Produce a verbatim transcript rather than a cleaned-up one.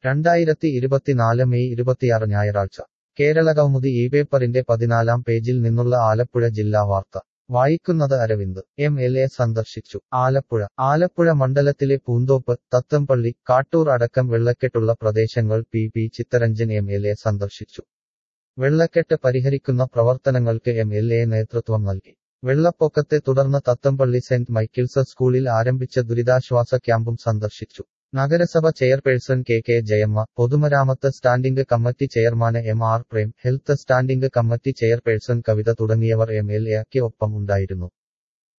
രണ്ടായിരത്തി ഇരുപത്തിനാല് മെയ് ഇരുപത്തിയാറ് ഞായറാഴ്ച കേരളകൗമുദി ഈ പേപ്പറിന്റെ പതിനാലാം പേജിൽ നിന്നുള്ള ആലപ്പുഴ ജില്ലാ വാർത്ത വായിക്കുന്നത് അരവിന്ദ് എം എൽ എ സന്ദർശിച്ചു ആലപ്പുഴ ആലപ്പുഴ മണ്ഡലത്തിലെ പൂന്തോപ്പ് തത്തംപള്ളി കാട്ടൂർ അടക്കം വെള്ളക്കെട്ടുള്ള പ്രദേശങ്ങൾ P P Chittaranjan M L A സന്ദർശിച്ചു വെള്ളക്കെട്ട് പരിഹരിക്കുന്ന പ്രവർത്തനങ്ങൾക്ക് എം എൽ എ നേതൃത്വം നൽകി വെള്ളപ്പൊക്കത്തെ തുടർന്ന് തത്തംപള്ളി സെന്റ് മൈക്കിൾസ് സ്കൂളിൽ ആരംഭിച്ച ദുരിതാശ്വാസ ക്യാമ്പും സന്ദർശിച്ചു നഗരസഭ ചെയർപേഴ്സൺ കെ കെ ജയമ്മ പൊതുമരാമത്ത് standing committee chairman M R Prem health standing committee chairperson Kavitha തുടങ്ങിയവർ എം എൽ എക്ക് ഒപ്പം ഉണ്ടായിരുന്നു